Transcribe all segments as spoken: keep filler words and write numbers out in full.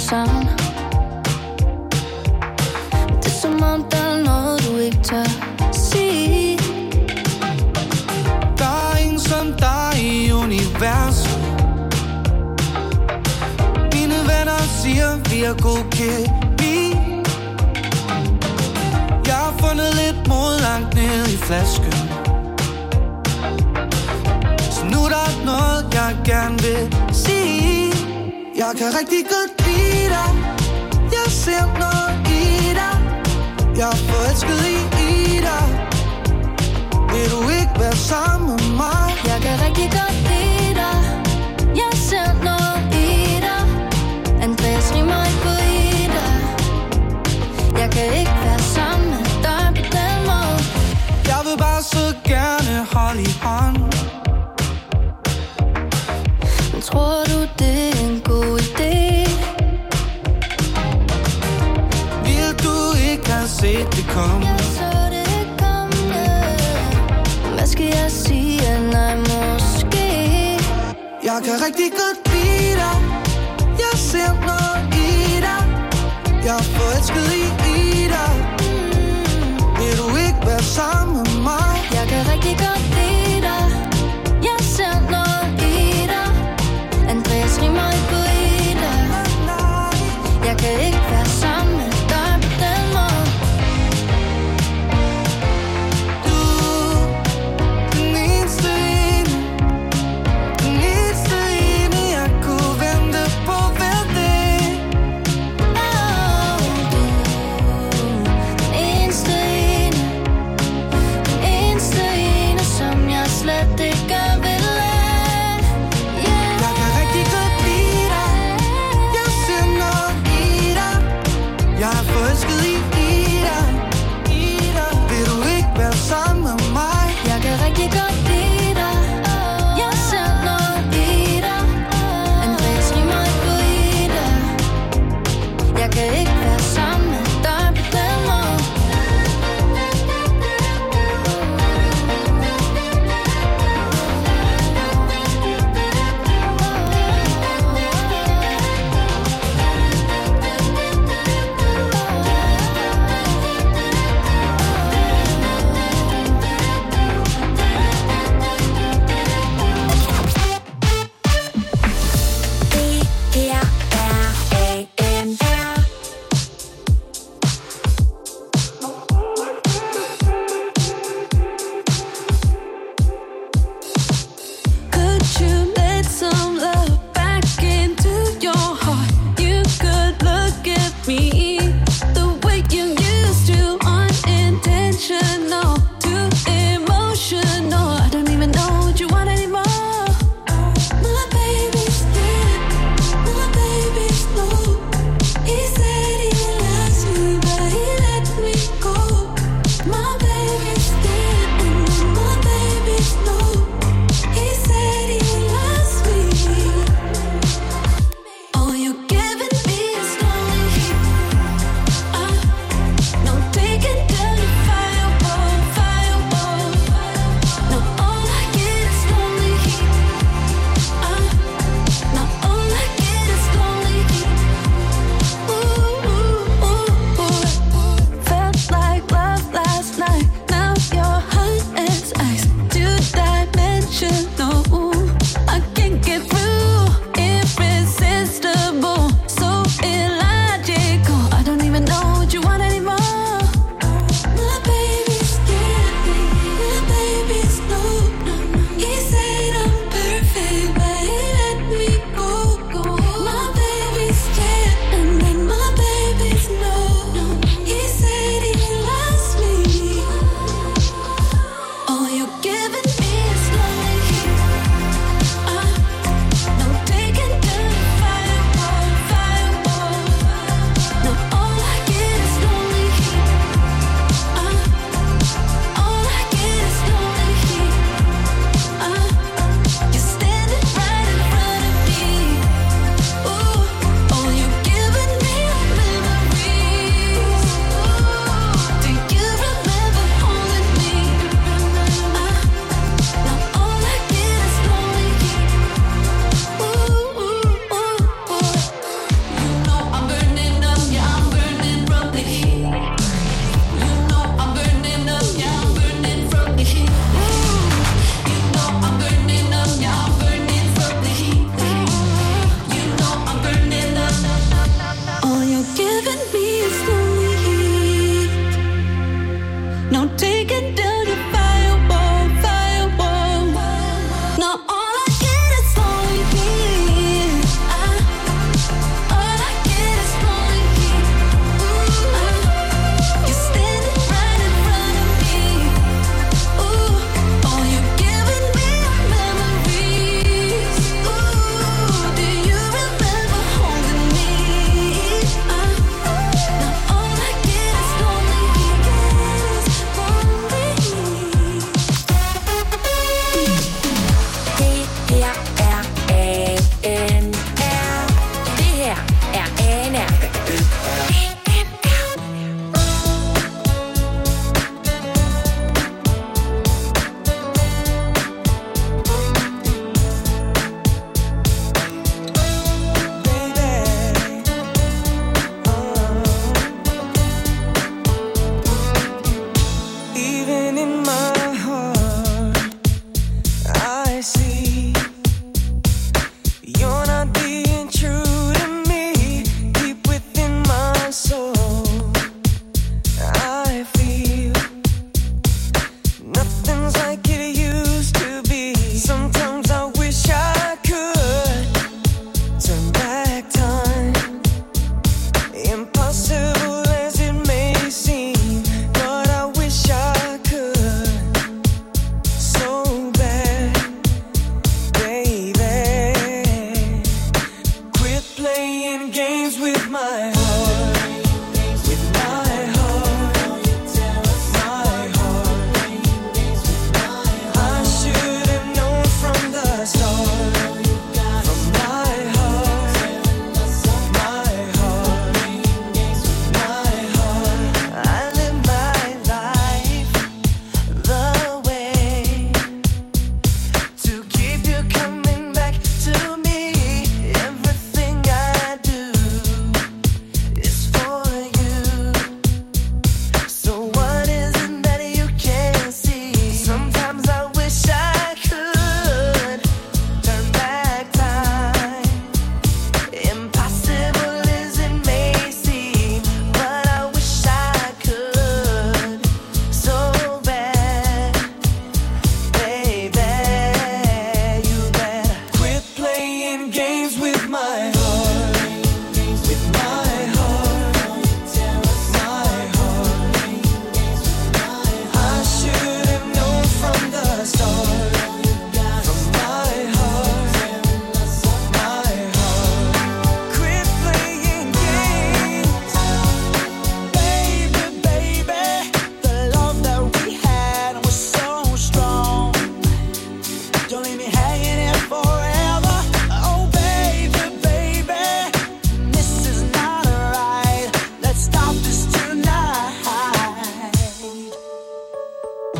savn. Det er som om der er noget du ikke tør sige. Der er ingen som dig i universet. Mine venner siger vi er god kemi. Jeg har fundet lidt mod langt ned i flasken. Så nu er der noget jeg gerne vil sige. Jeg kan rigtig godt lide dig. Jeg ser noget i dig. Jeg er forelsket i, i dig. Vil du ikke være sammen med mig? Jeg kan rigtig godt lide dig. Jeg ser noget i dig. Andreas rimer ikke på i dig. Jeg kan ikke være sammen med dig på den måde. Jeg vil bare så gerne holde i hånd. Men tror du det er en god idé? Vil du ikke have set det komme? Jeg så det komme. Hvad skal jeg sige? Nej, måske. Jeg kan rigtig godt lide dig. Jeg ser noget i dig. Jeg er forelsket i, i dig. Vil du ikke være sammen med mig? Jeg kan rigtig godt lide dig. Jeg ser noget i dig. Andreas rimer ikke på i dig. Jeg kan ikke være sammen med dig på den måde. Du, den eneste ene. Den eneste ene, jeg kunne vente på hver dag. Oh,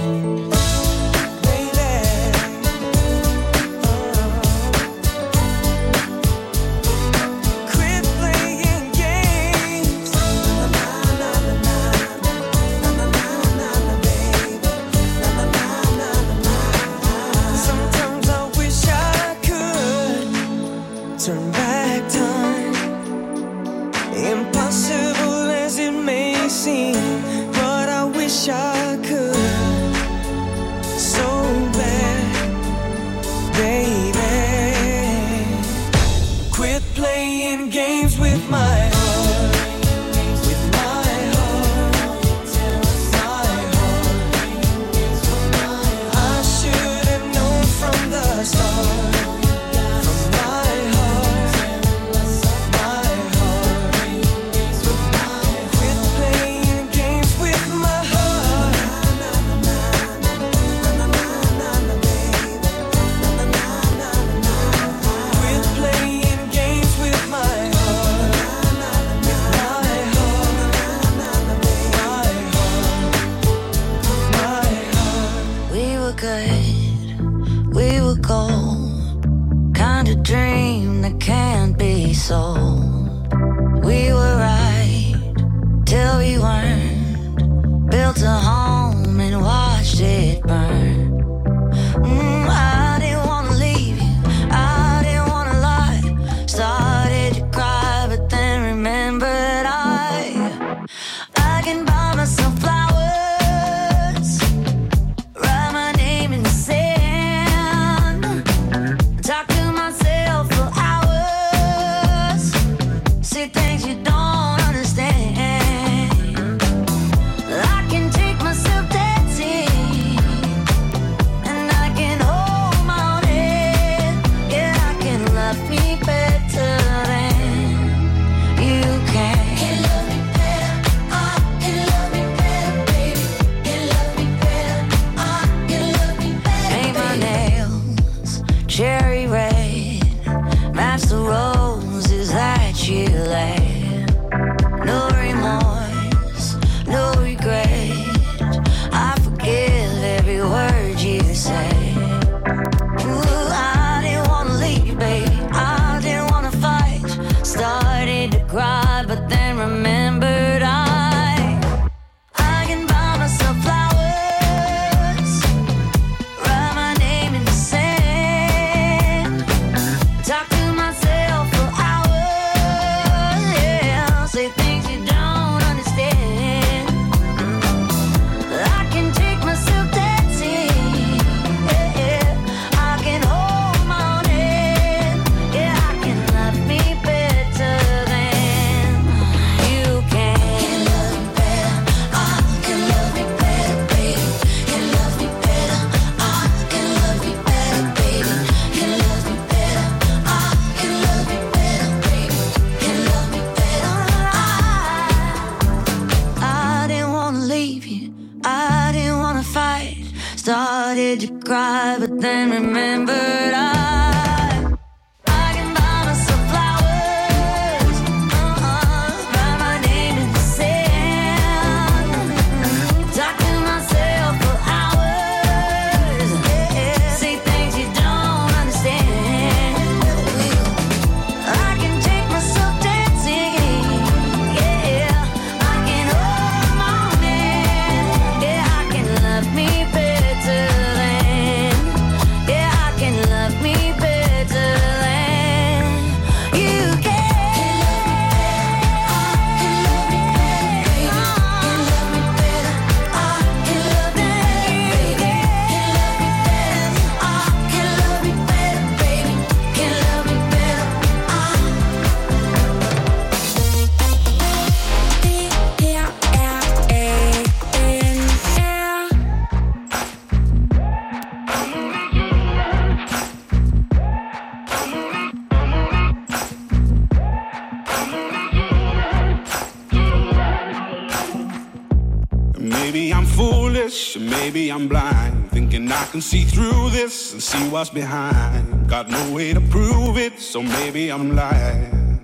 Maybe I'm blind, thinking I can see through this and see what's behind. Got no way to prove it, so maybe I'm lying.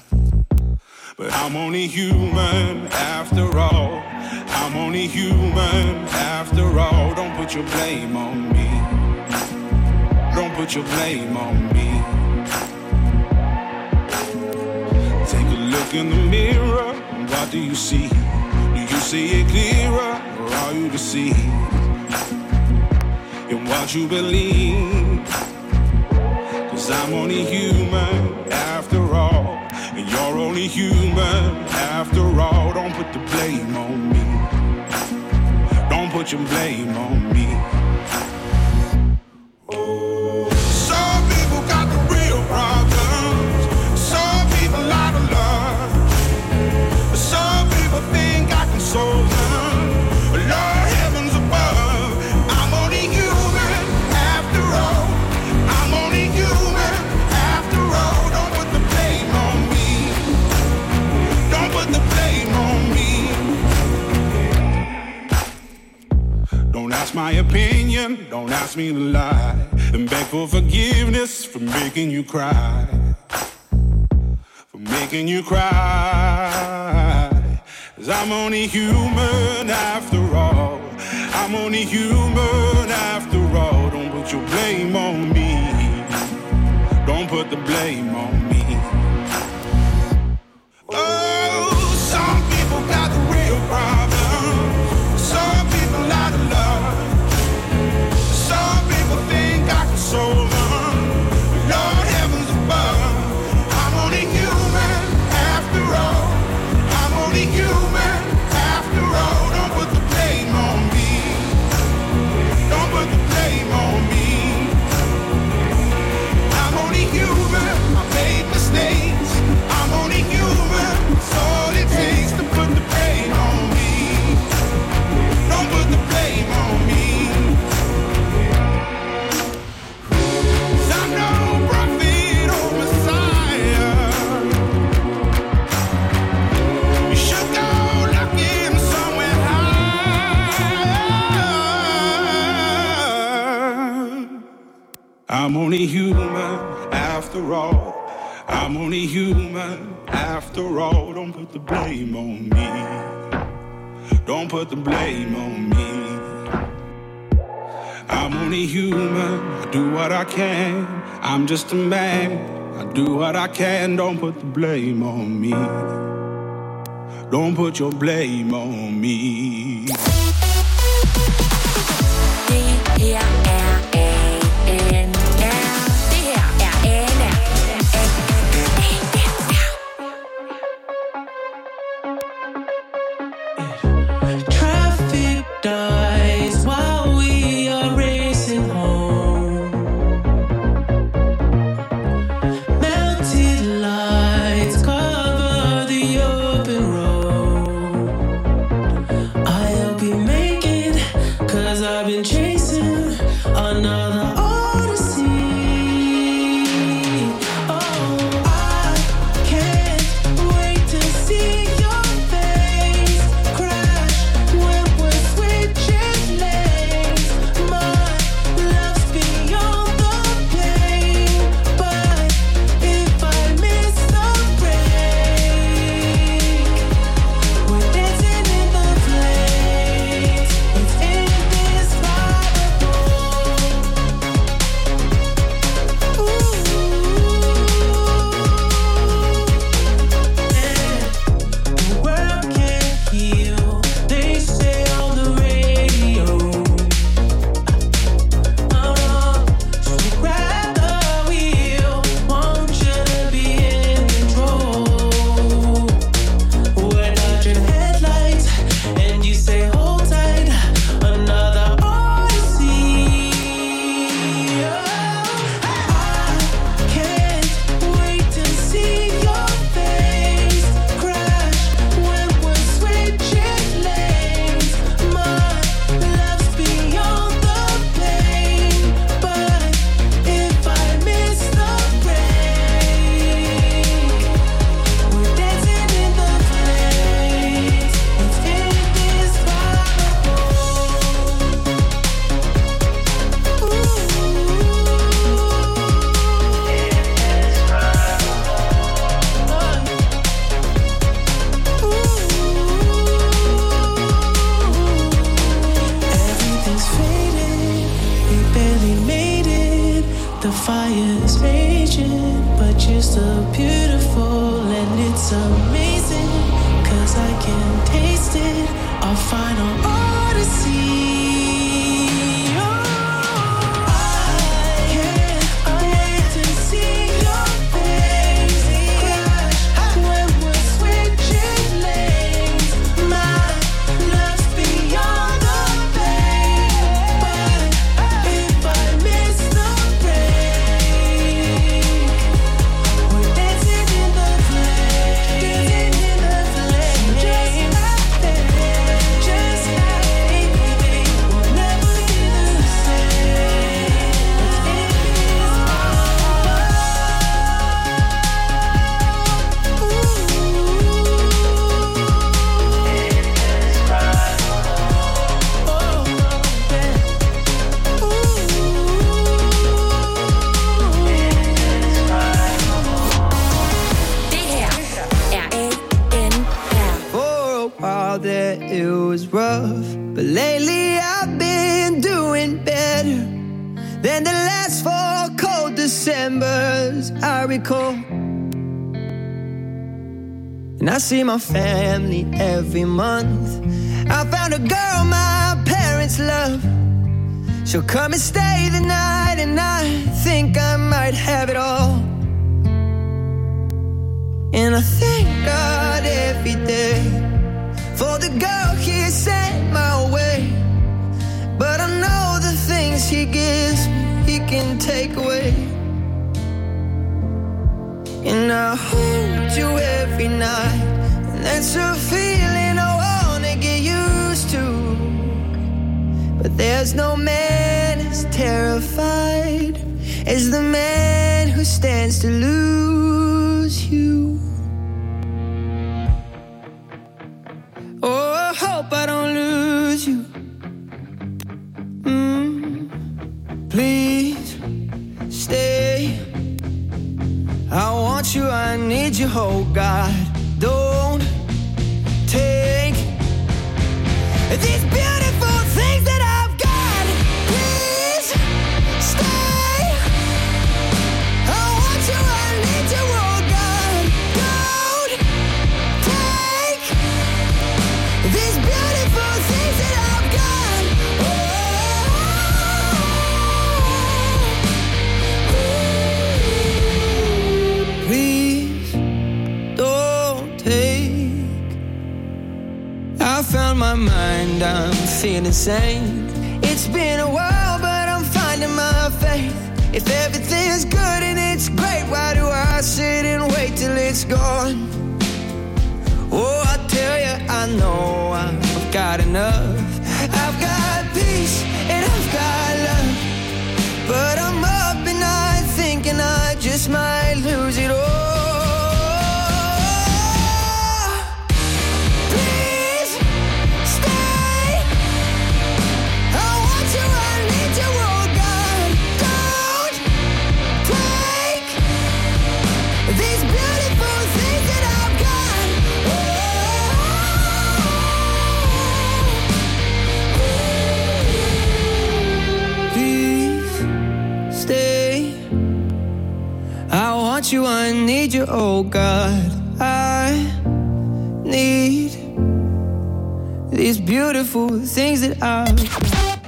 But I'm only human after all. I'm only human after all. Don't put your blame on me. Don't put your blame on me. Take a look in the mirror, what do you see? Do you see it clearer, or are you deceived in what you believe? Cause I'm only human after all, and you're only human after all. Don't put the blame on me. Don't put your blame on me. Some people got the real problems. Some people out of love. Some people think I can solve them. Lord heavens above, I'm only human after all. I'm only human after all. Don't put the blame on me. Don't put the blame on me. Don't ask my opinion, don't ask me to lie, and beg for forgiveness for making you cry, for making you cry. Cause I'm only human after all. I'm only human after all. Don't put your blame on me. Don't put the blame on me. Oh, some people got the real problem. Some people out of love. Some people think I can solve them. Lord heavens above, I'm only human after all. I'm only human after all. Don't put the blame on me. Don't put the blame on me. I'm only human. I made mistakes. I'm only human. It's all it takes to put the blame on me. Don't put the blame on me. 'Cause I'm no prophet or Messiah. You should go looking somewhere higher. I'm only human after all. I'm only human after all. Don't put the blame on me. Don't put the blame on me. I'm only human. I do what I can. I'm just a man. I do what I can. Don't put the blame on me. Don't put your blame on me. Traffic dies while we are racing home. Melted lights cover the open road. I'll be making, 'cause I've been chasing another odyssey. Oh, I can't wait to see your face crash when we're switching lanes. My love's beyond the pain, but if I miss the break, we're dancing in the flames. It's indescribable. barely made it. The fire's raging, but you're still beautiful, and it's amazing, 'cause I can taste it, our final odyssey. Rough, but lately I've been doing better than the last four cold Decembers I recall. And I see my family every month. I found a girl my parents love. She'll come and stay the night, and I think I might have it all. And I thank God every day for the girl he sent my way. But I know the things he gives me, he can take away. And I hold you every night, and that's a feeling I wanna get used to. But there's no man as terrified as the man who stands to lose you. Oh, I hope I don't lose you. Mm, please stay. I want you, I need you, oh God. Don't take these beautiful things that I've got. Please stay. I want you, I need you, oh God. Don't take these beautiful things that I've got. Oh, please don't take. I found my mind, I'm feeling sane. It's been a while, but I'm finding my faith. If everything's good and it's great, why do I sit and wait till it's gone? Oh, I tell you, I know I've got enough. I've got peace and I've got love, but I'm up at night thinking I just might lose it all. Please stay. I want you, I need you, oh God. Don't take these beautiful things that I've got. Please stay. I want you, I need you, oh God. I need these beautiful things that I've got.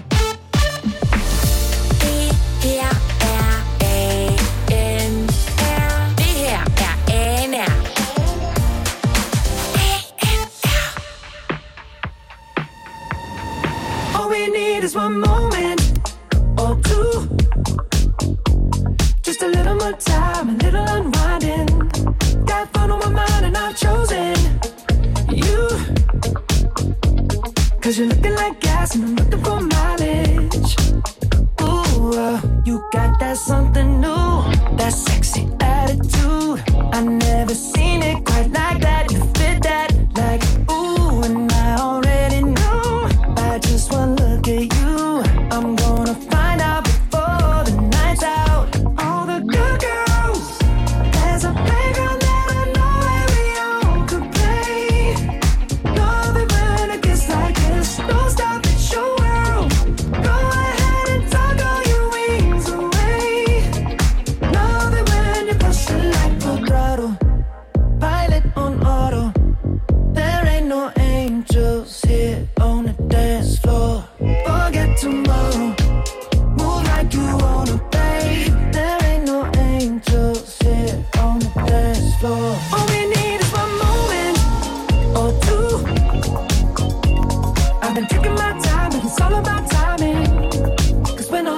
All we need is one moment or two. Just a little more time, a little unwinding. Got fun on my mind and I've chosen you. 'Cause you're looking like gas and I'm looking for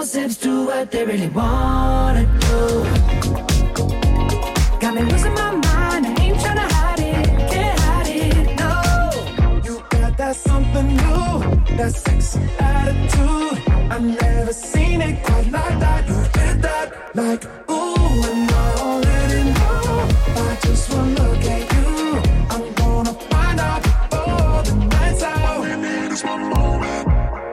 sips do what they really wanna do. Got me losing my mind, I ain't tryna hide it, can't hide it, no. You got that something new, that sexy attitude. I've never seen it quite like that. You did that like, ooh, and I already know. By just one look at you, I'm gonna find out before the night's out. All we need is one moment.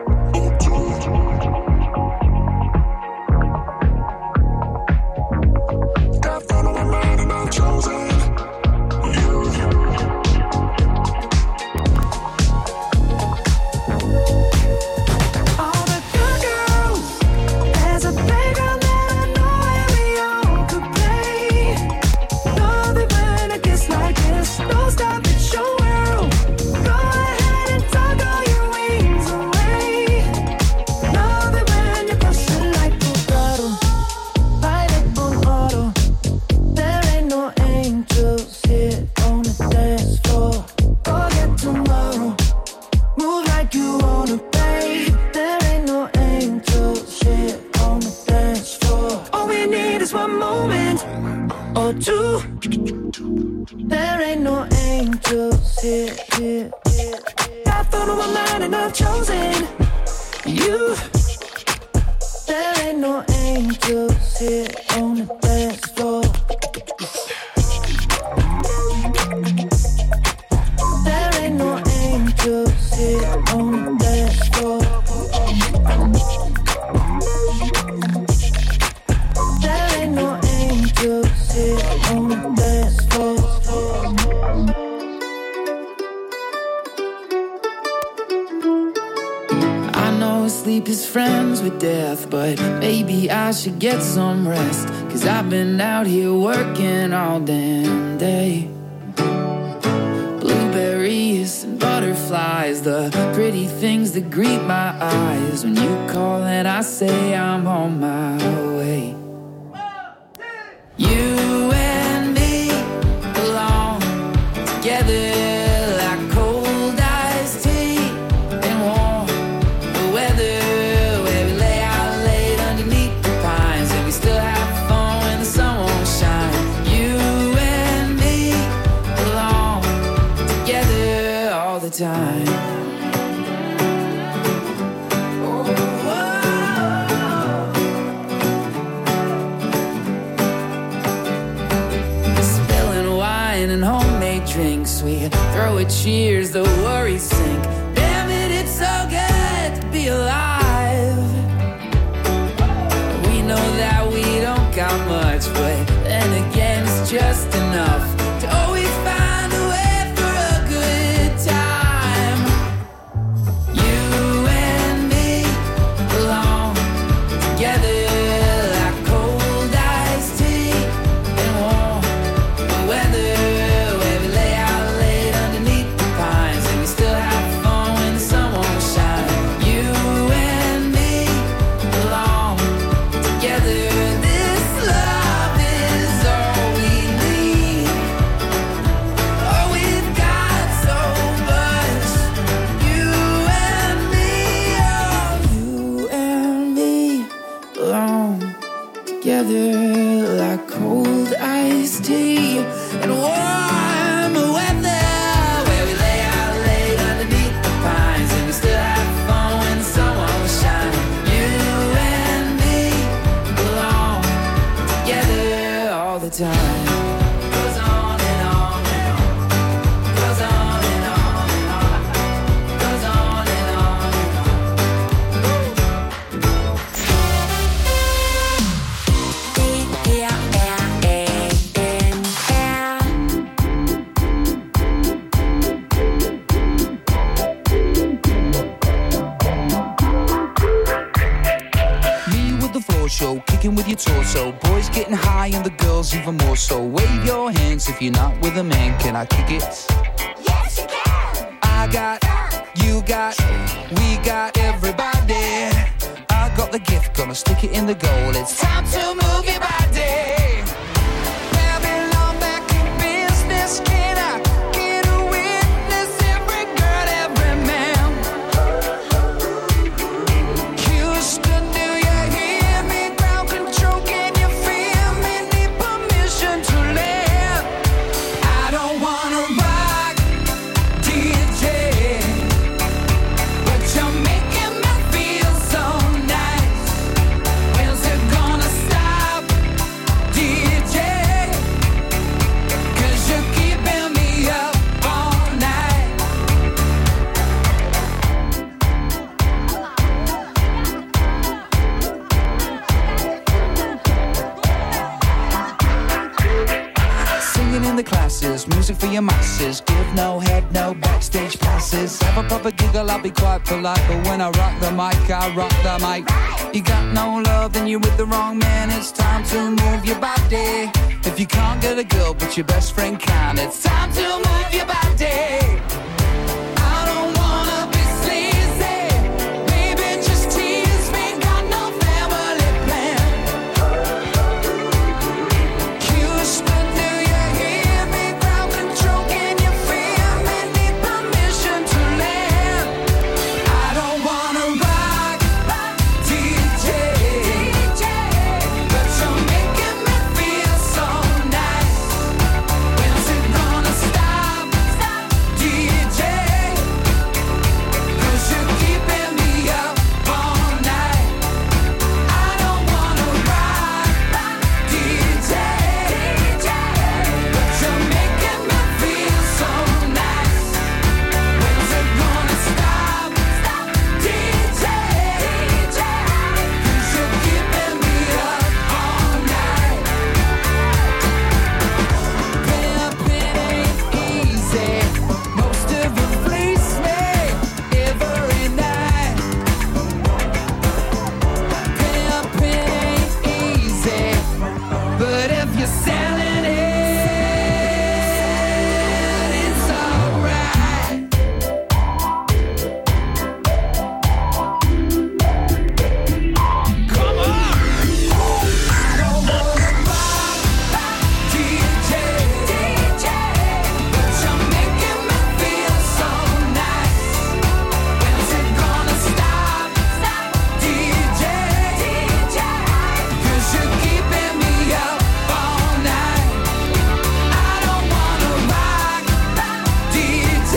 There ain't no angels here, here, here. Got thrown on my mind and I've chosen you. There ain't no angels here on the dance floor. There ain't no angels here on the dance floor. There ain't no angels here on the dance floor. Sleep is friends with death, but maybe I should get some rest. Cause I've been out here working all damn day. Blueberries and butterflies, the pretty things that greet my eyes. When you call and I say I'm on my way. You and me belong together. Time. Spilling wine and homemade drinks, we throw a cheers, the worries sink. Damn it, it's so good to be alive. We know that we don't got much, but then again it's just enough to always find a way. Like cold iced tea and warm weather, where we lay out late underneath the pines, and we still have fun when the sun won't shine. You and me belong together all the time. Goes on and on and on. Goes on and on and on. Goes on and on and show, kicking with your torso. Boys getting high and the girls even more so. Wave your hands if you're not with a man. Can I kick it? Yes, you can. I got, you got, we got everybody. I got the gift, gonna stick it in the goal. It's time to move your body. Babylon back in business. Can I get a witness? Every girl, every man. Houston, do you hear? glasses, music for your masses. Give no head, no backstage passes. Have a proper giggle, I'll be quite polite, but when I rock the mic, I rock the mic. You got no love, then you're with the wrong man. It's time to move your body. If you can't get a girl, but your best friend can, it's time to move your body. I don't wanna be sleazy, baby, just tease me. Got no family plan. Houston, do you hear me? Crowd control, can you feel me? Need permission to land. I don't wanna rock, D J, but you're making me feel so nice. When's it gonna stop, D J? 'Cause you're keeping me up all night. I don't wanna rock, D J, but you're making me feel so nice. When's it gonna stop, D J? 'Cause you're keeping me up all night. Pimpin' ain't easy. Most of them fleece me every night. Pimpin' ain't easy, but if you're selling it, it's alright. Come on! I don't wanna rock, D J, but you're making me feel so nice. When's it gonna stop, D J? 'Cause you're keeping me up all night. I don't wanna rock, D J,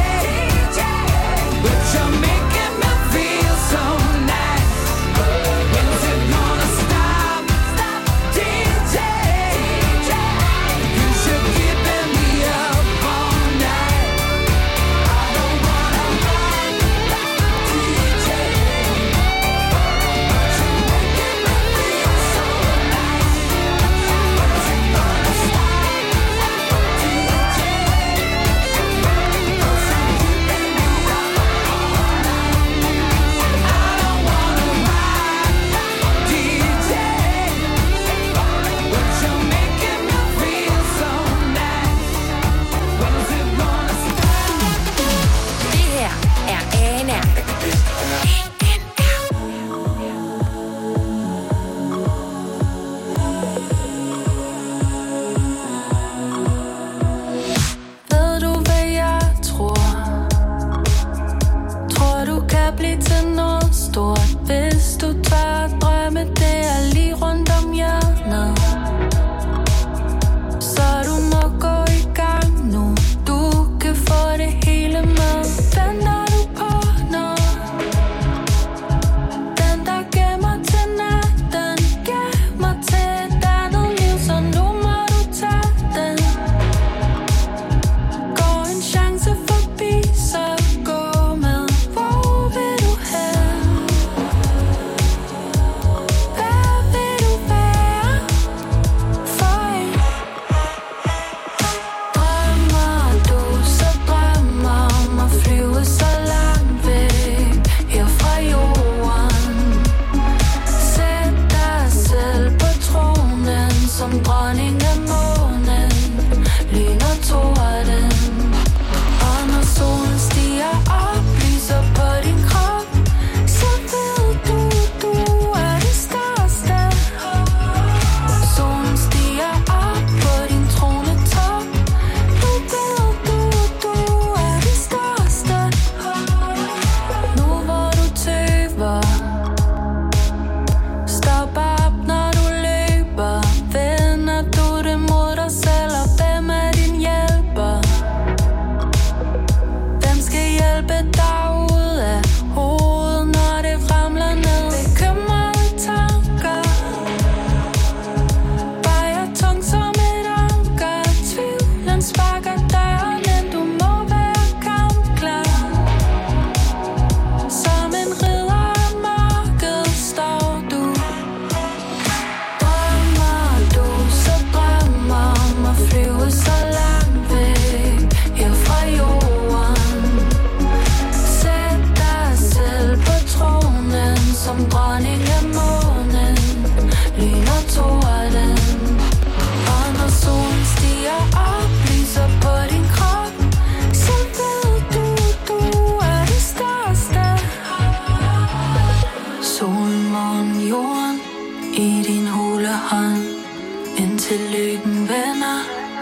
but you're making me feel so nice. When's it gonna stop, D J? 'Cause you're keeping me up all night. I don't wanna rock, D J, but you're making me feel so nice. When's it gonna stop, D J? 'Cause you're keeping me up all night. I don't wanna rock, D J, but you're making me feel so nice. When's it gonna stop? Det her er A N R. Ved du hvad jeg tror? Tror du kan blive til noget stort, hvis du tør drømme, det er lige rundt om hjørnet. Så du må gå i gang nu, du kan få det hele med. Venter du på noget? Den der gemmer til natten, gemmer til et andet liv, så nu må du tage den. Går en chance forbi, så gå med. Hvor vil du hen? Hvad i din hulehånd, indtil lykken vender.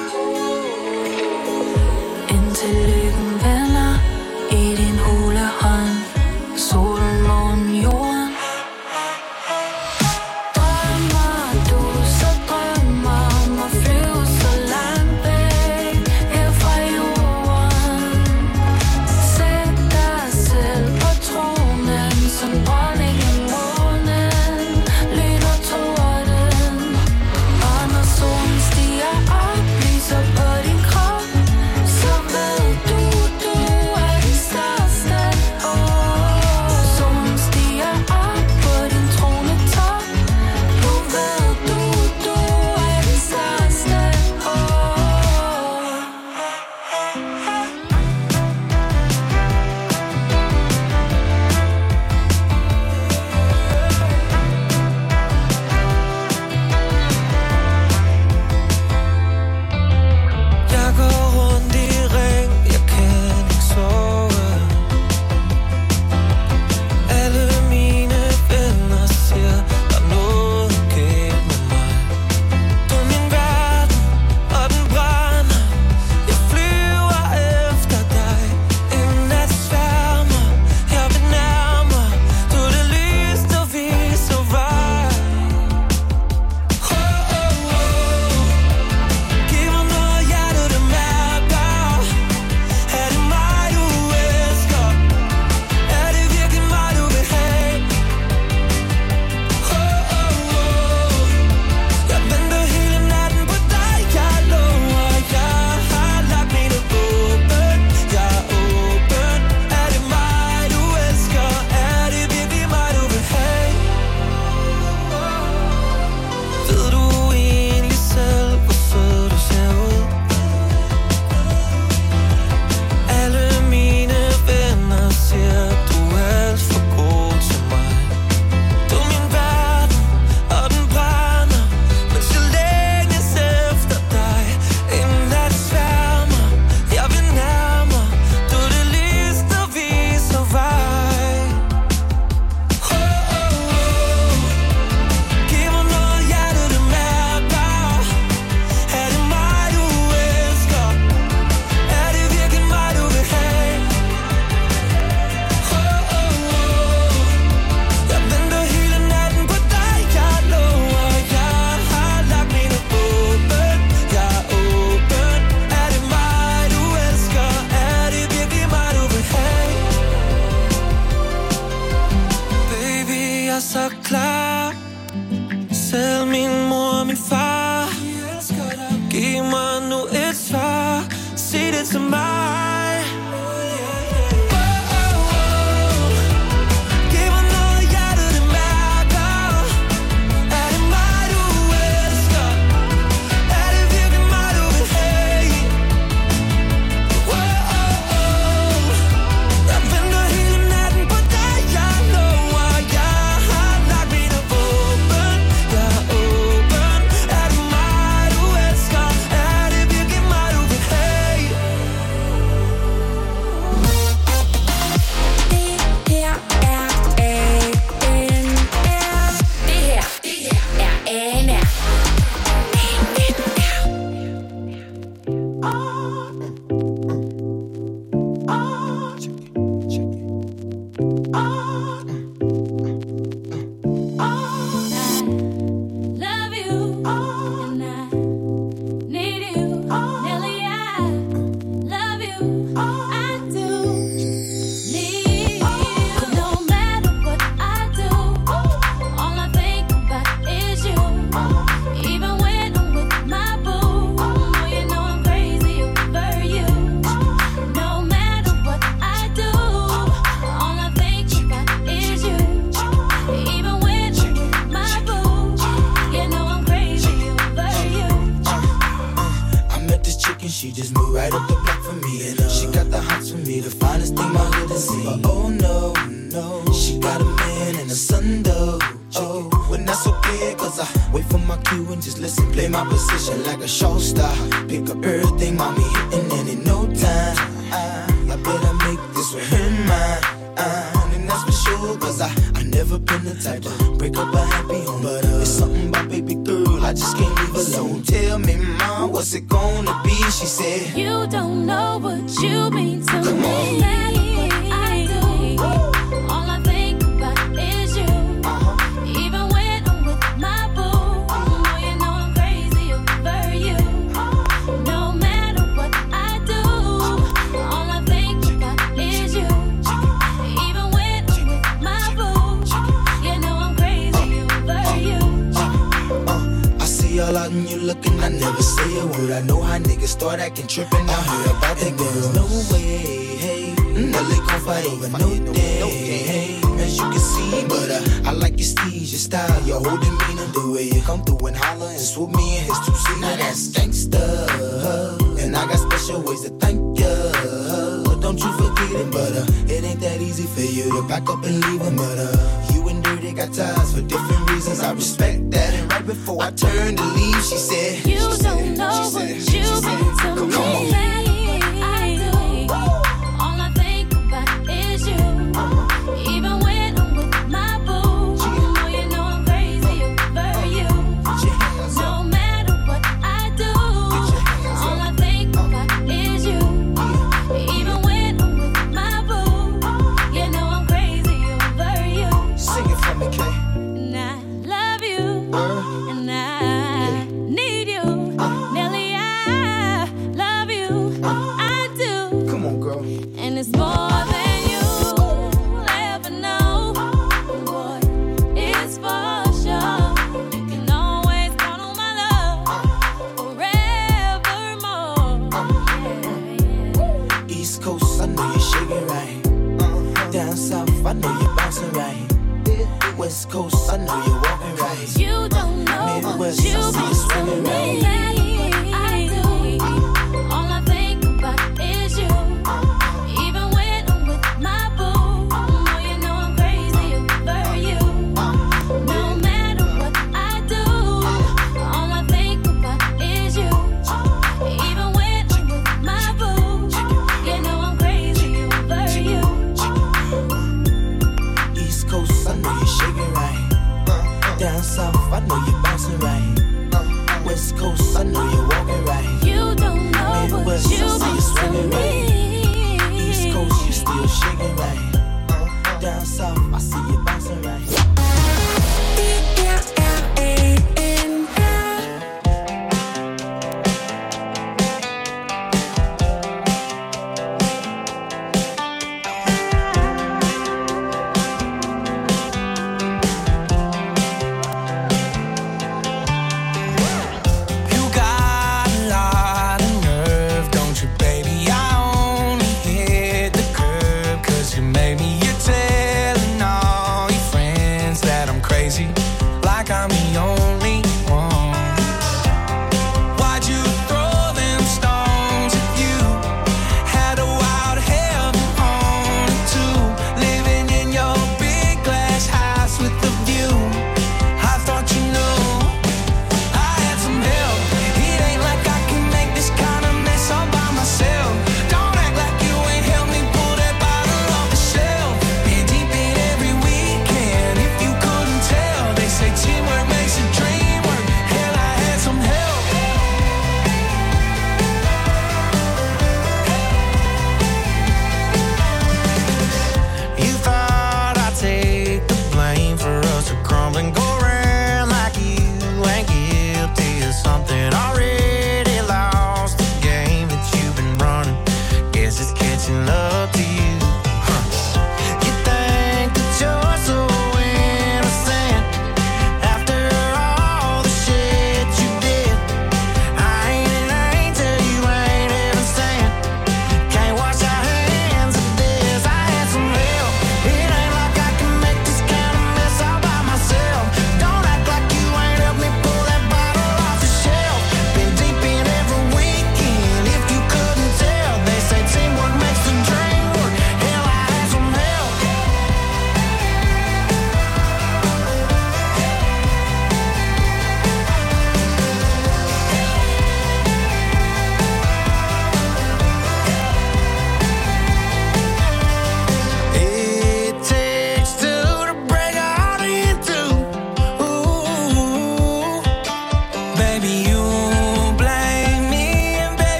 Indtil lykken vender i din hulehånd, solen, månen, jorden. Drømmer du så drømmer om at flyve så langt væk her fra jorden. Sæt dig selv på tronen som dronning af månen, lyn og torden. Og når solen stiger op, lyser på din krop, så ved du, du er den største. Oh, solen stiger op på din tronetop, nu ved du, du er den største. Jeg går rundt i ring, jeg kan ikke sove. Alle mine venner siger, der er noget galt med mig. Du er min verden, og den brænder. Jeg flyver efter dig. En nat sværmer, jeg vil nærmere. Du er det lys, der viser vej. Oh, oh, oh. Giv mig noget hjerte, det mærker. Er det mig, du elsker? Er det virkelig mig, du vil have? Oh, oh, oh. Jeg venter hele natten på dig, jeg lover. Jeg har lagt mine åben, jeg er åben. Er det mig, du elsker? Er det virkelig mig, du vil have? Ved du egentlig selv, hvor sød du ser ud? Alle mine venner siger, du er alt for god til mig. Du er min verden, og den brænder, mens jeg længes efter dig. En nat sværmer, jeg vil nærmere. Du er det lys, der viser vej. Oh, oh, oh. Giv mig noget hjerte, det mærker. Er det mig, du elsker? Er det virkelig mig, du vil have? Oh, oh, oh. Jeg venter hele natten på dig, jeg lover. Jeg har lagt mine åben, jeg er åben. Er det mig, du elsker? Er det virkelig mig, du vil have? Baby, jeg er så klar. Selv min mor og min far giv mig nu et svar. Sig det til mig. Oh, oh, oh. Giv mig noget hjerte, det mærker. Er det mig, du elsker? Er det virkelig mig, du vil have? Oh, oh, oh. Jeg venter hele natten på dig, jeg lover. Jeg har lagt mine åben, jeg er åben. Er det mig, du elsker? Er det virkelig mig, du vil have? She just moved right up the block for me, and uh, she got the hots for me, the finest thing my hood has seen. But oh no, no, she got a man and a son though. Oh, and that's okay, cause I wait for my cue and just listen, play my position like a show star. Pick up everything, mommy hitting, and in no time, I, I better make this with her mine. Uh, and that's for sure, cause I, I never been the type to break up a happy home, but uh, it's just can't leave alone. Tell me, mom, what's it gonna be? She said, you don't know what you mean to Come me. on. No matter what I do, all I think about is you. Uh-huh. Even when I'm with my boo, oh, you know I'm crazy over you. No matter what I do, all I think about is you. Even when I'm with my boo, you know I'm crazy over you. uh, I see all out and you looking, I never say a word. I know how niggas start acting trippin'. I heard about that girl. No way, hey, Nelly gon' fight over no day, hey. As you can see, but uh, I like your steez, your style, your whole demeanor, the way you come through and holler and swoop me in his two-seater. Now that's gangsta, and I got special ways to thank ya. Don't you forget it, but uh, it ain't that easy for you to back up and leave him. But uh, you and Dirty got ties for different reasons. I respect that. And right before I turned to leave, she said, you she don't said, know she what said, you she mean said, to come, me. come on. No matter what I do, all I think about is you. Even when I'm with my boo, oh, you know I'm crazy over you. No matter what I do, all I think about is you. Even when I'm with my boo, you know I'm crazy over you. Sing it for me, Kay. And I love you, and I need you, Nelly. I love you, I do, Come on, girl. and it's more than you'll ever know. Boy, it's for sure. You can always count on my love forevermore. Yeah, yeah. East Coast, I know you're shaking right. Down south, I know you're bouncing right. West Coast, I know you're walking right. You don't know what Midwest, you I see you mean to swinging me. right. I do. All I think about is you. Even when I'm with my boo, oh, you know I'm crazy over you. No matter what I do, all I think about is you. Even when I'm with my boo, you know I'm crazy over you. East Coast, I know you're shaking right. Down south, I know you're bouncing right. West Coast, I know you're walking right. You don't know what Midwest, you I see you mean to swinging right. me. East Coast, you still shaking right. Down south, I see you bouncing right. You got a lot of nerve, don't you, baby? I only hit the curb 'cause you made me your telling all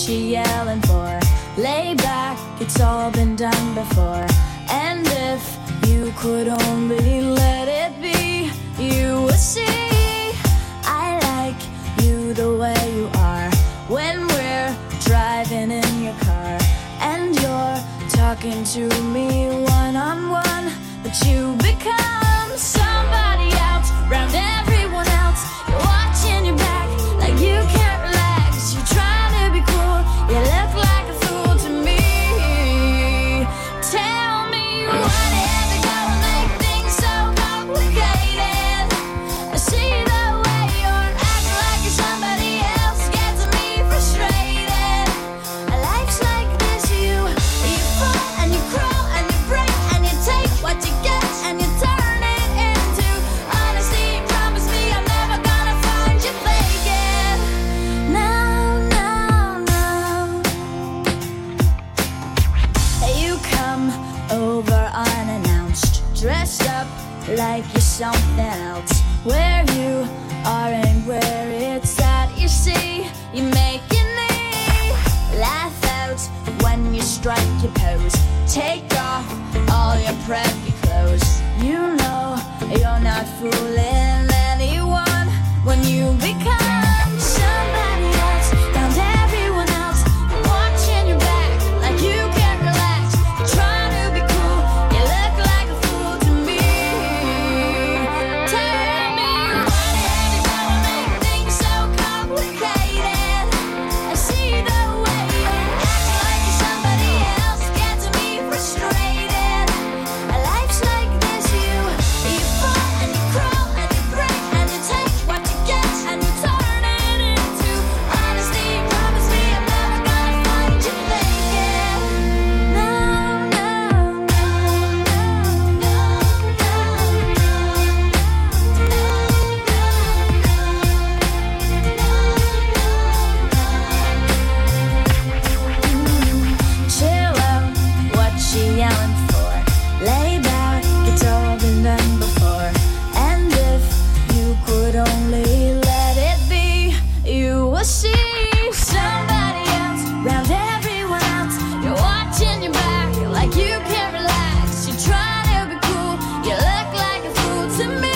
you yelling for? Lay back, it's all been done before. And if you could only let it be, you would see I like you the way you are. When we're driving in your car and you're talking to me one-on-one, but you become somebody else round everyone else. You're watching your back like you can't relax. You're trying to be cool, you look like a fool to me. Tell me what had to go and make things so complicated. I see the way you're acting like you're somebody else, gets me frustrated. Life's like this, you you fall and you crawl and you break and you take what you get and you turn it into honesty. Promise me I'm never gonna find you faking. No, no, no. You come over unannounced, dressed up like you're something else. Where you are and where it's at, you see, you make your knee laugh out when you strike your pose. Take off all your preppy clothes. You know you're not fooling anyone when you become somebody else round everyone else. You're watching your back like you can't relax. You're trying to be cool, you look like a fool to me. Tell me what had to go and make things so complicated. I see the way you're acting like you're somebody else, gets me frustrated. Life's like this, you you fall and you crawl and you break and you take what you get and you turn it into honesty. Promise me I'm never gonna find you faking. No, no, no, no, chill out, what you yelling for? Lay back, it's all been done before. And if you could only let it be, you will see somebody else round everyone else. You're watching your back like you can't relax. You're trying to be cool, you look like a fool to me.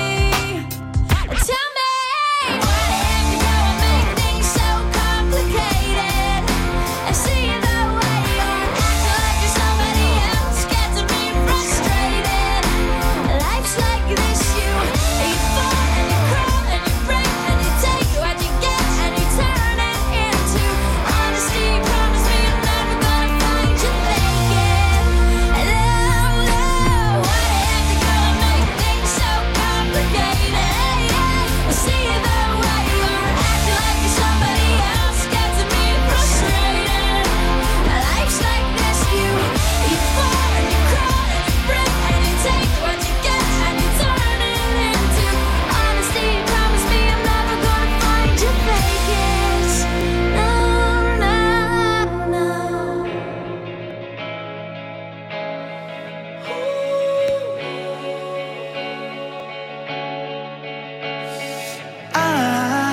Tell me what had to go and make things so complicated. I see the way you're acting like you're somebody else, gets me frustrated. Life's like this, you you fall and you crawl and you break and you take what you get and you turn it into honesty. Promise me I'm never gonna find you faking. No, no, what had to go and make things so complicated? I see the way you're acting like you're somebody else, gets me frustrated. Life's like this, you you fall and you crawl and you break and you take what you get and you turn it into honesty. Promise me I'm never gonna find you faking. No, no, no. I,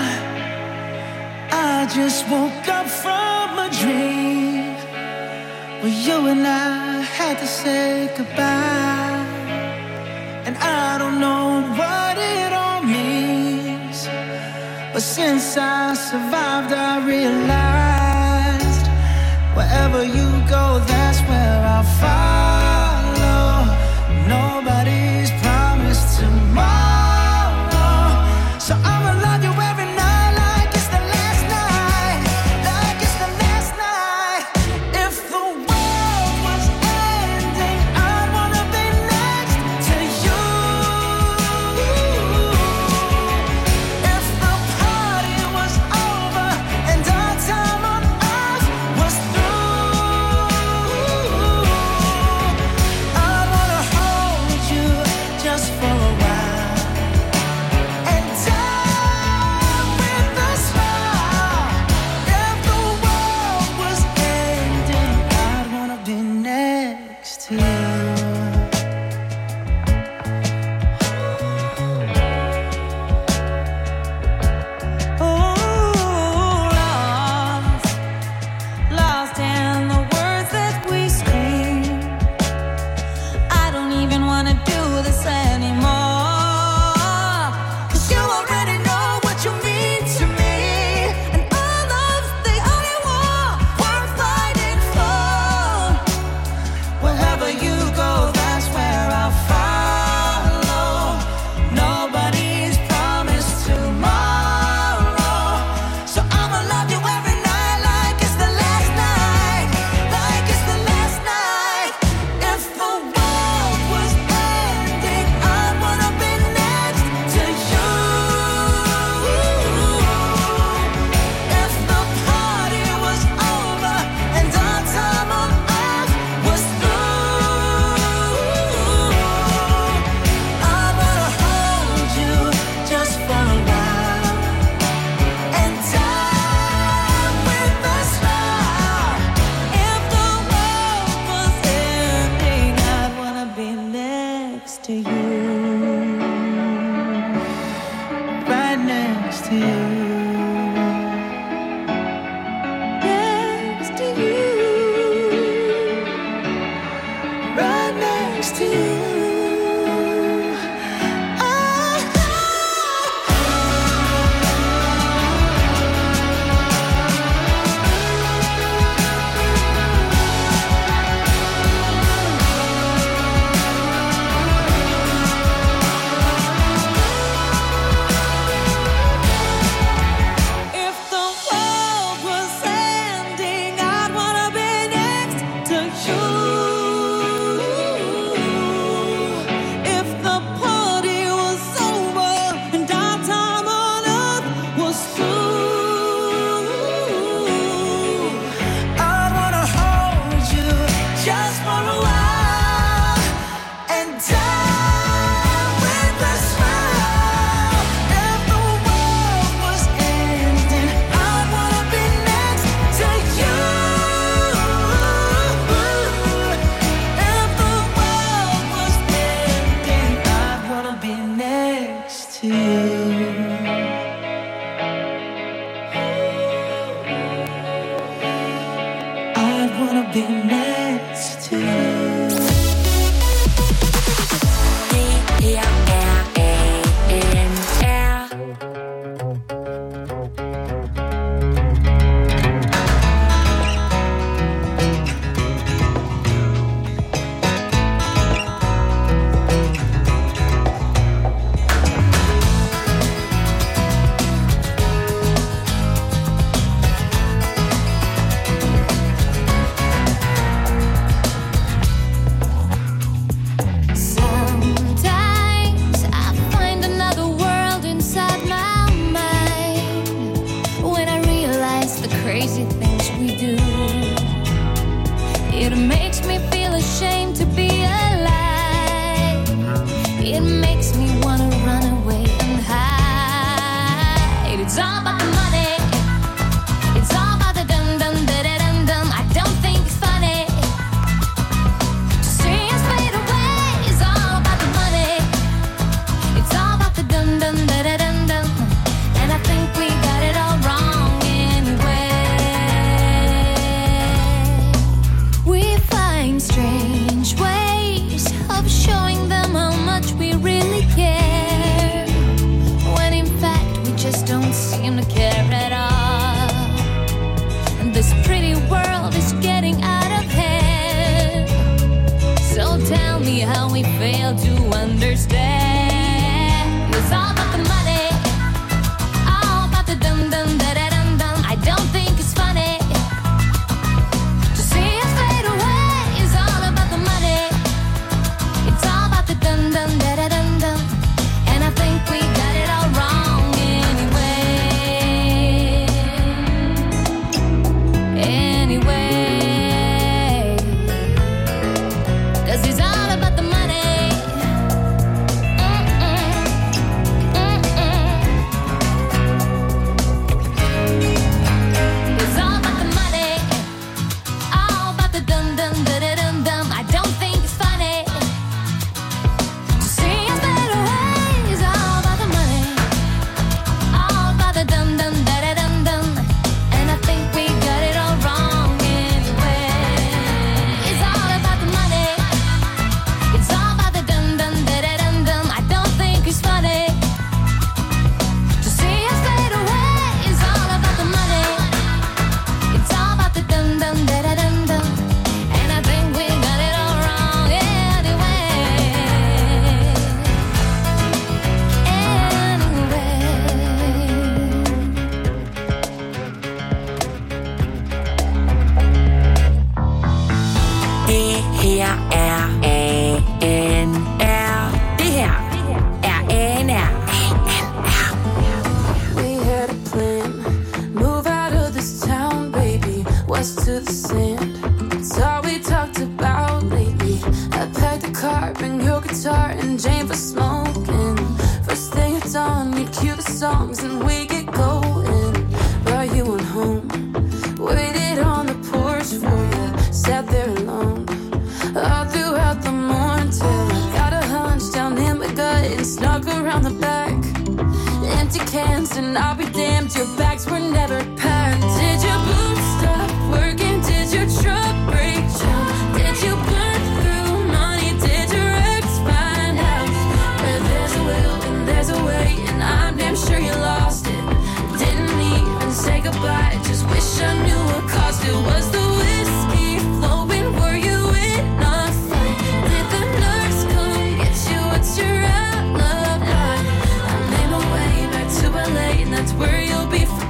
I just woke up from a dream where you and I had to say goodbye. And I don't know what it all means, but since I survived, I realized wherever you go, that's where I'll follow. Nobody's promised tomorrow, so I'ma love you every night like it's the last night, like it's the last night. If the world was ending, I wanna be next to you. If the party was over and our time on earth was through, be next to you. Det her er A N R. Where you'll be.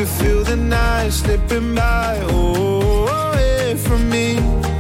could feel the night slipping by, oh, away from me.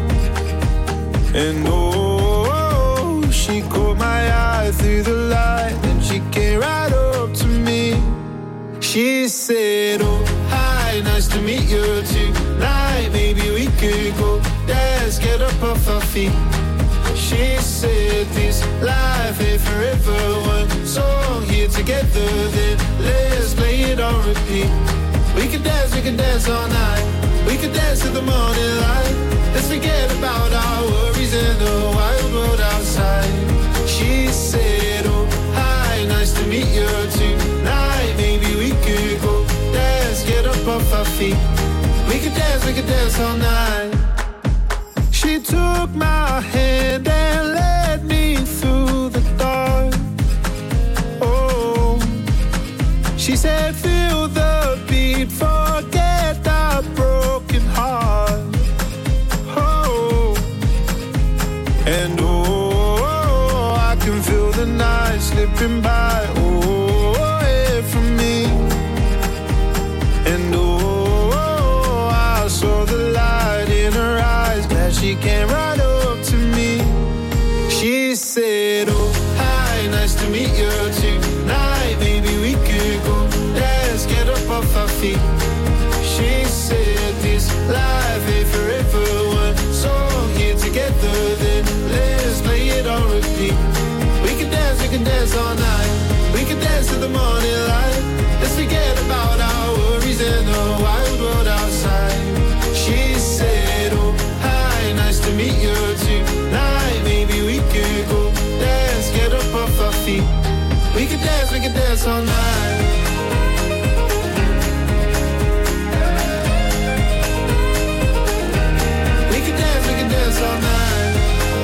And oh, she caught my eye through the light, and she came right up to me. She said, oh, hi, nice to meet you tonight. Maybe we could go dance, get up off our feet. She said this life ain't forever. One song here together, then let's play it on repeat. We could dance, we could dance all night. We could dance till the morning light. Let's forget about our worries in the wild world outside. She said, oh, hi, nice to meet you tonight. Maybe we could go dance, get up off our feet. We could dance, we could dance all night. She took my hand and led me through the dark. Oh, she said, feel the beat, forget our broken heart. Oh, and oh, I can feel the night slipping by, oh, away from me. And oh, I saw the light in her eyes, glad she came right up to me. She said, oh, hi, nice to meet you tonight. Maybe we could go dance, get up off our feet. She said this life ain't forever. One song here together, then let's play it on repeat. We can dance, we can dance all night. We can dance till the morning light. Let's forget about our worries in the wild world outside. She said, oh, hi, nice to meet you tonight. Maybe we could go dance, get up off our feet. We could dance, we could dance all night. We could dance, we could dance all night.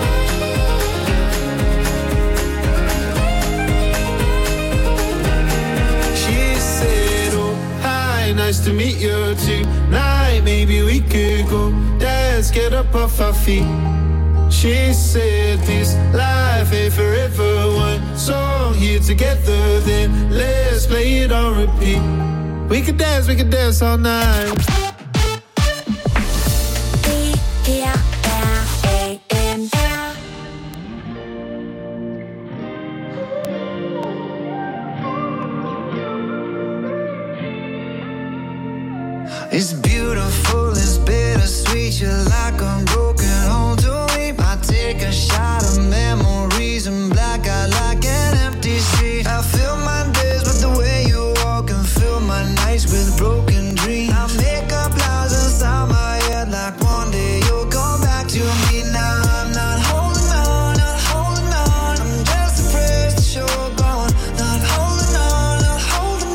She said, oh, hi, nice to meet you tonight. Maybe we could go dance, get up off our feet. She said this life ain't forever. One song here together, then let's play it on repeat. We could dance, we could dance all night. It's beautiful, it's bittersweet. You're like a broken home to me. I take a shot of memories and black out like an empty street. I fill my days with the way you walk and fill my nights with broken dreams. I make up lies inside my head like one day you'll come back to me. Now I'm not holding on, not holding on. I'm just afraid that you're gone. Not holding on, not holding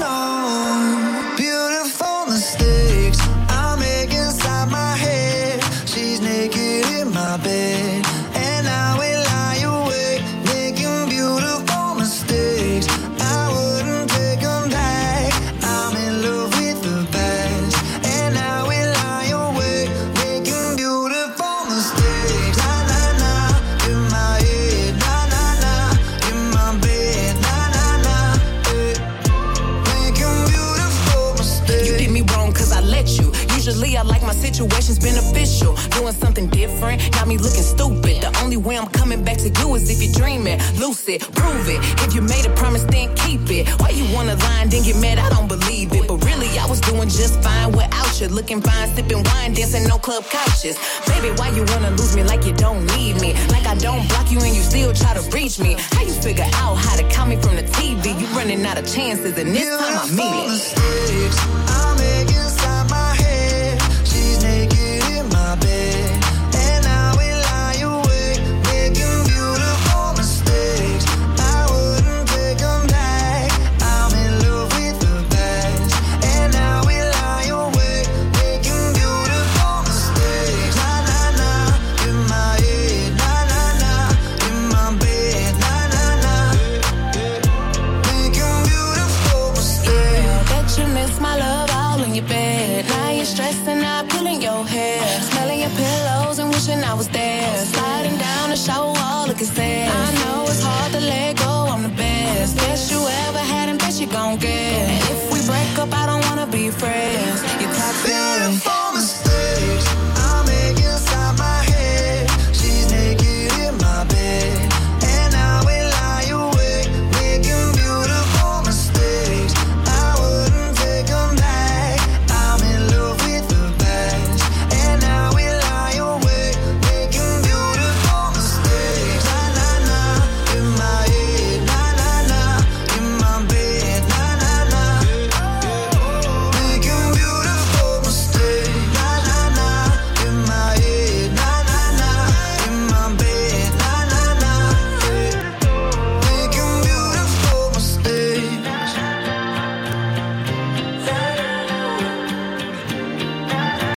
on. Beautiful mistakes I make inside my head. She's naked in my bed, and I will lie awake, making beautiful mistakes. I wouldn't take them back. I'm in love with the past, and I will lie awake, making beautiful mistakes. Na na na, in my head. Na na na, in my bed. Na na na, eh. Making beautiful mistakes. You did me wrong cause I let you. Usually I like my situations beneficial. Doing something different, got me looking stupid. The only way I'm coming back to you is if you're dreaming. Lucid, prove it. If you made a promise, then keep it. Why you wanna lie and then get mad? I don't believe it. But really, I was doing just fine without you. Looking fine, sipping wine, dancing no club couches. Baby, why you wanna lose me like you don't need me? Like I don't block you and you still try to reach me. How you figure out how to call me from the T V? You running out of chances and this time I mean it. Mistakes I make inside my head. She's naked in my bed, and I will lie awake, making beautiful mistakes. I wouldn't take them back. I'm in love with the past, and I will lie awake, making beautiful mistakes. Na na na, in my head. Na na na, in my bed. Na na na, making beautiful mistakes. Yeah, bet you miss my love all in your bed. Now you're stressing out, pulling your hair, smelling your pillows and wishing I was there. Sliding down the shower wall, looking sad. I know it's hard to let go, I'm the best. Best you ever had and best you gon' get. And if we break up, I don't wanna be friends. You talk dirty.